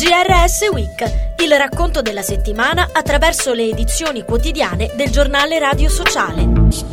GRS Week, il racconto della settimana attraverso le edizioni quotidiane del giornale radio sociale.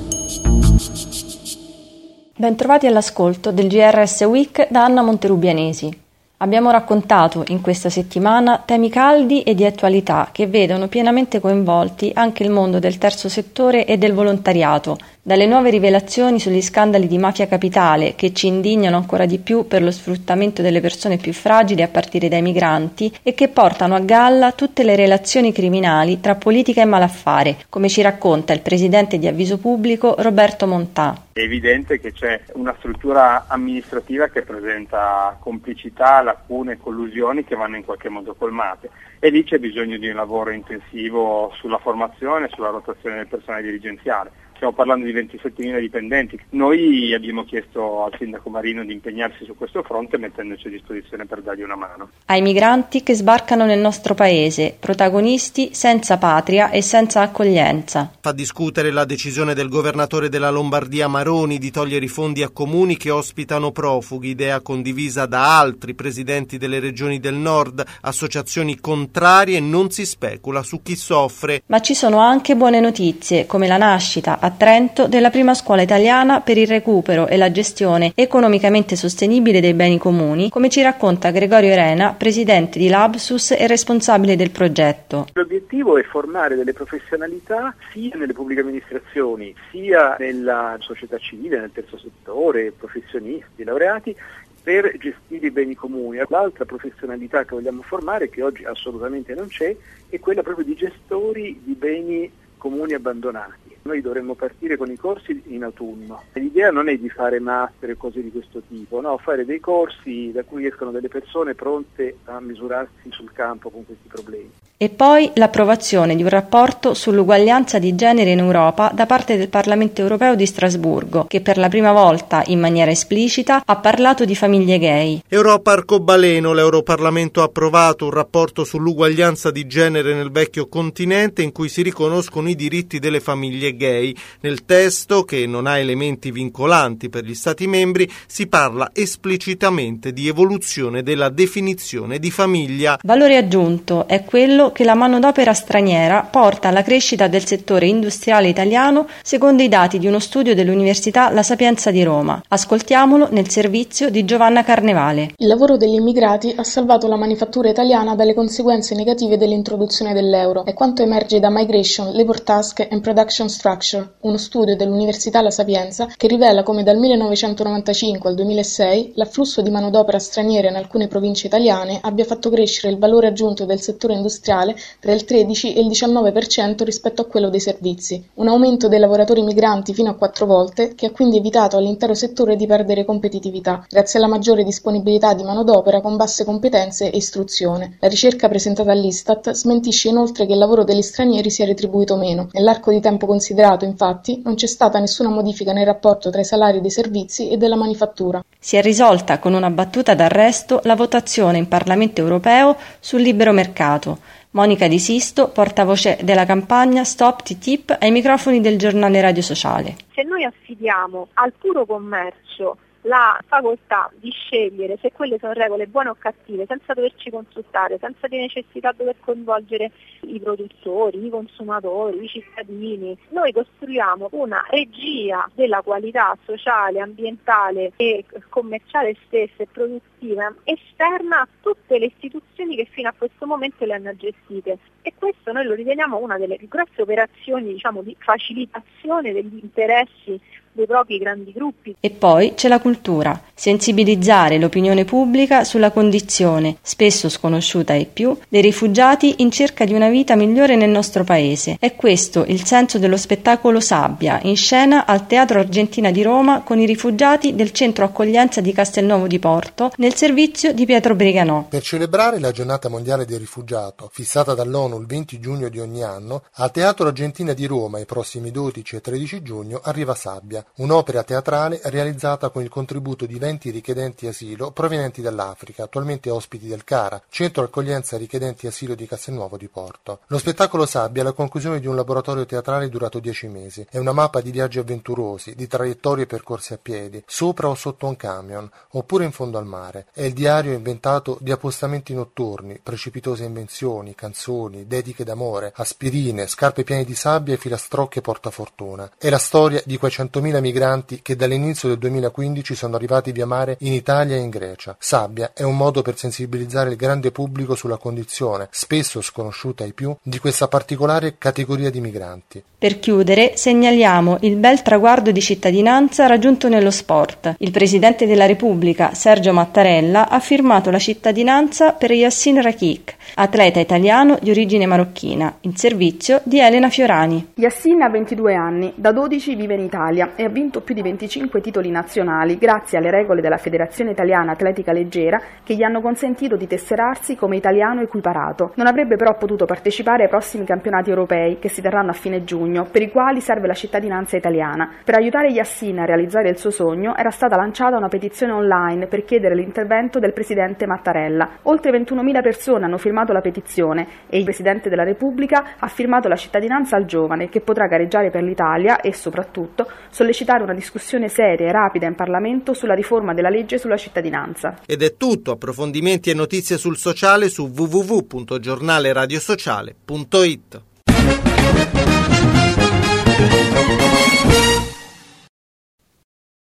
Bentrovati all'ascolto del GRS Week da Anna Monterubianesi. Abbiamo raccontato in questa settimana temi caldi e di attualità che vedono pienamente coinvolti anche il mondo del terzo settore e del volontariato, dalle nuove rivelazioni sugli scandali di mafia capitale che ci indignano ancora di più per lo sfruttamento delle persone più fragili a partire dai migranti e che portano a galla tutte le relazioni criminali tra politica e malaffare, come ci racconta il presidente di Avviso Pubblico Roberto Montà. È evidente che c'è una struttura amministrativa che presenta complicità, lacune e collusioni che vanno in qualche modo colmate e lì c'è bisogno di un lavoro intensivo sulla formazione e sulla rotazione del personale dirigenziale. Stiamo parlando di 27.000 dipendenti. Noi abbiamo chiesto al sindaco Marino di impegnarsi su questo fronte mettendoci a disposizione per dargli una mano. Ai migranti che sbarcano nel nostro paese, protagonisti senza patria e senza accoglienza. Fa discutere la decisione del governatore della Lombardia Maroni di togliere i fondi a comuni che ospitano profughi, idea condivisa da altri presidenti delle regioni del nord, associazioni contrarie e non si specula su chi soffre. Ma ci sono anche buone notizie, come la nascita a Trento della prima scuola italiana per il recupero e la gestione economicamente sostenibile dei beni comuni, come ci racconta Gregorio Arena, presidente di Labsus e responsabile del progetto. L'obiettivo è formare delle professionalità sia nelle pubbliche amministrazioni, sia nella società civile, nel terzo settore, professionisti, laureati, per gestire i beni comuni. L'altra professionalità che vogliamo formare, che oggi assolutamente non c'è, è quella proprio di gestori di beni comuni abbandonati. Noi dovremmo partire con i corsi in autunno. L'idea non è di fare master e cose di questo tipo, no, fare dei corsi da cui escono delle persone pronte a misurarsi sul campo con questi problemi. E poi l'approvazione di un rapporto sull'uguaglianza di genere in Europa da parte del Parlamento europeo di Strasburgo, che per la prima volta, in maniera esplicita, ha parlato di famiglie gay. Europa arcobaleno, l'Europarlamento ha approvato un rapporto sull'uguaglianza di genere nel vecchio continente in cui si riconoscono i diritti delle famiglie gay. Nel testo, che non ha elementi vincolanti per gli Stati membri, si parla esplicitamente di evoluzione della definizione di famiglia. Valore aggiunto è quello che la manodopera straniera porta alla crescita del settore industriale italiano secondo i dati di uno studio dell'Università La Sapienza di Roma. Ascoltiamolo nel servizio di Giovanna Carnevale. Il lavoro degli immigrati ha salvato la manifattura italiana dalle conseguenze negative dell'introduzione dell'euro, è quanto emerge da Migration, Labor Task and Production Structure, uno studio dell'Università La Sapienza che rivela come dal 1995 al 2006 l'afflusso di manodopera straniera in alcune province italiane abbia fatto crescere il valore aggiunto del settore industriale tra il 13 e il 19% rispetto a quello dei servizi, un aumento dei lavoratori migranti fino a 4 volte che ha quindi evitato all'intero settore di perdere competitività, grazie alla maggiore disponibilità di manodopera con basse competenze e istruzione. La ricerca presentata all'Istat smentisce inoltre che il lavoro degli stranieri sia retribuito meno. Nell'arco di tempo considerato, infatti, non c'è stata nessuna modifica nel rapporto tra i salari dei servizi e della manifattura. Si è risolta con una battuta d'arresto la votazione in Parlamento europeo sul libero mercato. Monica Di Sisto, portavoce della campagna Stop TTIP, ai microfoni del giornale radio sociale. Se noi affidiamo al puro commercio la facoltà di scegliere se quelle sono regole buone o cattive senza doverci consultare, senza di necessità dover coinvolgere i produttori, i consumatori, i cittadini, noi costruiamo una regia della qualità sociale, ambientale e commerciale stessa e produttiva esterna a tutte le istituzioni che fino a questo momento le hanno gestite, e questo noi lo riteniamo una delle più grosse operazioni, diciamo, di facilitazione degli interessi dei propri grandi gruppi. E poi c'è la cultura, sensibilizzare l'opinione pubblica sulla condizione, spesso sconosciuta ai più, dei rifugiati in cerca di una vita migliore nel nostro paese. È questo il senso dello spettacolo Sabbia, in scena al Teatro Argentina di Roma con i rifugiati del centro accoglienza di Castelnuovo di Porto nel servizio di Pietro Briganò. Per celebrare la giornata mondiale del rifugiato, fissata dall'ONU il 20 giugno di ogni anno, al Teatro Argentina di Roma i prossimi 12 e 13 giugno arriva Sabbia, Sabbia, un'opera teatrale realizzata con il contributo di 20 richiedenti asilo provenienti dall'Africa, attualmente ospiti del CARA, Centro Accoglienza Richiedenti Asilo di Castelnuovo di Porto. Lo spettacolo Sabbia è la conclusione di un laboratorio teatrale durato 10 mesi. È una mappa di viaggi avventurosi, di traiettorie percorse a piedi, sopra o sotto un camion, oppure in fondo al mare. È il diario inventato di appostamenti notturni, precipitose invenzioni, canzoni, dediche d'amore, aspirine, scarpe piene di sabbia e filastrocche portafortuna. È la storia di quei 100.000 migranti che dall'inizio del 2015 sono arrivati via mare in Italia e in Grecia. Sabbia è un modo per sensibilizzare il grande pubblico sulla condizione, spesso sconosciuta ai più, di questa particolare categoria di migranti. Per chiudere, segnaliamo il bel traguardo di cittadinanza raggiunto nello sport. Il Presidente della Repubblica, Sergio Mattarella, ha firmato la cittadinanza per Yassin Rakik, atleta italiano di origine marocchina, in servizio di Elena Fiorani. Yassin ha 22 anni, da 12 vive in Italia e ha vinto più di 25 titoli nazionali grazie alle regole della Federazione Italiana Atletica Leggera che gli hanno consentito di tesserarsi come italiano equiparato. Non avrebbe però potuto partecipare ai prossimi campionati europei che si terranno a fine giugno, per i quali serve la cittadinanza italiana. Per aiutare Yassin a realizzare il suo sogno era stata lanciata una petizione online per chiedere l'intervento del Presidente Mattarella. Oltre 21.000 persone hanno firmato la petizione e il Presidente della Repubblica ha firmato la cittadinanza al giovane che potrà gareggiare per l'Italia e soprattutto sollecitare una discussione seria e rapida in Parlamento sulla riforma della legge sulla cittadinanza. Ed è tutto, approfondimenti e notizie sul sociale su www.giornaleradiosociale.it.